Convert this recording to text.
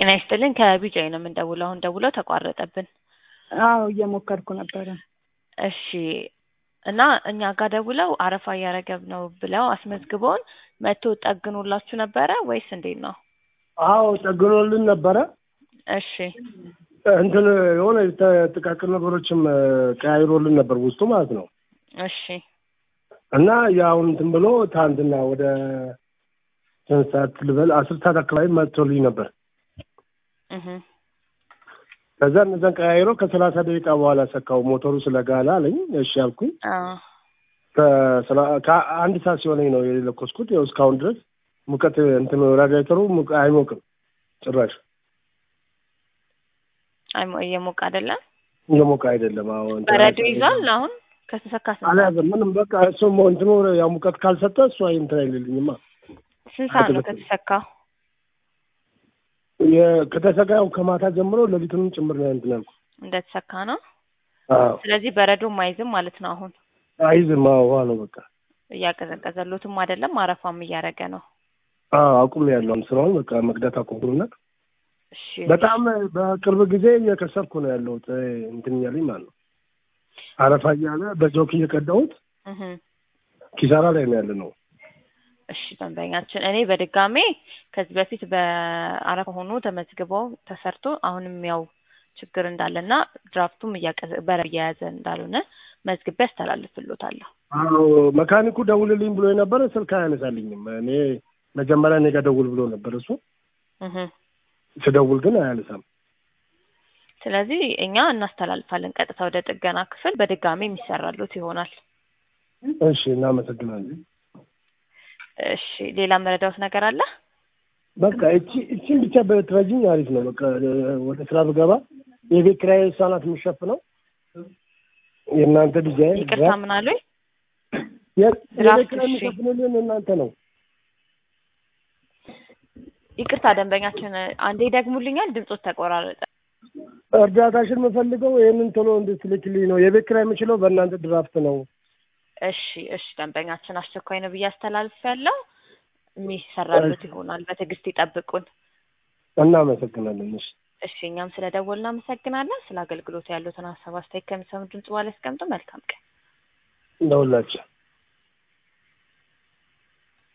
ጤና ይስጥልን ከቢጃይ ነው የምንደውለው። አሁን ደውለው ተቋረጠብን። አዎ እየሞከርኩ ነበር። እሺ እና እኛ ጋር ደውለው አረፋ እያረገብ ነው ብለው አስመዝግበውን መጥቶ ጠግኖላችሁ ነበረ ወይስ እንዴት ነው? አዎ ጠግኖልን ነበረ። እሺ እንትን የሆነ ጥቃቅን ነገሮችም ቀያይሮልን ነበር ውስጡ ማለት ነው። እሺ እና ያው እንትን ብሎ ታንትና ወደ ሰዓት ልበል 10 ሰዓት አካባቢ መጥቶልኝ ነበር። ከዛ እነዛን ቀያይሮ ከ30 ደቂቃ በኋላ ሰካው ሞተሩ ስለጋላ አለኝ። እሺ አልኩኝ። ከአንድ ሰዓት ሲሆነኝ ነው የለኮስኩት። ያው እስካሁን ድረስ ሙቀት እንትን ራዲያተሩ አይሞቅም ጭራሽ። እየሞቀ አይደለም? እየሞቀ አይደለም። አዎ በረዶ ይዟል። አሁን ከተሰካ አላዘም ምንም በቃ እሱ እንትኑ ያው ሙቀት ካልሰጠ እሱ እንትን አይልልኝማ። ስንት ሰዓት ነው ከተሰካው? ከተሰካው ከማታ ጀምሮ ለሊቱን ጭምር ነው እንትን ያልኩት። እንደተሰካ ነው። አዎ ስለዚህ በረዶም አይዝም ማለት ነው። አሁን አይዝም። አዎ ነው በቃ እያቀዘቀዘሎትም አይደለም፣ አረፋም እያረገ ነው። አዎ አቁም ያለው ስራውን በቃ መቅዳት አቆምኩና እሺ በጣም በቅርብ ጊዜ እየከሰርኩ ነው ያለሁት። እንትን እያለኝ ማለት ነው አረፋ እያለ በጆክ እየቀዳሁት ኪሳራ ላይ ነው ያለ ነው። እሺ ደንበኛችን እኔ በድጋሜ ከዚህ በፊት በአረፋ ሆኖ ተመዝግበው ተሰርቶ አሁንም ያው ችግር እንዳለና ድራፍቱም እያያዘ እንዳልሆነ መዝግቤ አስተላልፍልዎታለሁ። አዎ መካኒኩ ደውልልኝ ብሎ የነበረ ስልክ አያነሳልኝም። እኔ መጀመሪያ እኔ ጋር ደውል ብሎ ነበር እሱ። ስደውል ግን አያነሳም። ስለዚህ እኛ እናስተላልፋለን ቀጥታ ወደ ጥገና ክፍል በድጋሜ የሚሰራሉት ይሆናል። እሺ እናመሰግናለን። እሺ ሌላ መረዳት ነገር አለ? በቃ እቺን ብቻ በትረጂኝ አሪፍ ነው። በቃ ወደ ስራ ብገባ የቤት ኪራይ እሷ ናት የምትሸፍነው። የእናንተ ዲዛይን ይቅርታ ምን አሉኝ? የቤት ኪራይ የሚሸፍኑልን እናንተ ነው። ይቅርታ ደንበኛችን አንዴ ደግሙልኛል፣ ድምጾት ተቆራረጠ። እርዳታሽን የምፈልገው ይሄንን ቶሎ እንድትልክልኝ ነው። የቤት ኪራይ የምችለው በእናንተ ድራፍት ነው። እሺ ደንበኛችን አስቸኳይ ነው ብዬ አስተላልፌያለሁ። የሚሰራሉት ይሆናል። በትዕግስት ይጠብቁን። እናመሰግናለን። እሺ እኛም ስለደወልን እናመሰግናለን። ስለ አገልግሎት ያሉትን ሀሳብ አስተያየት ከሚሰሙ ድምጽ በኋላ ያስቀምጡ። መልካም ቀን። እንደውላችሁ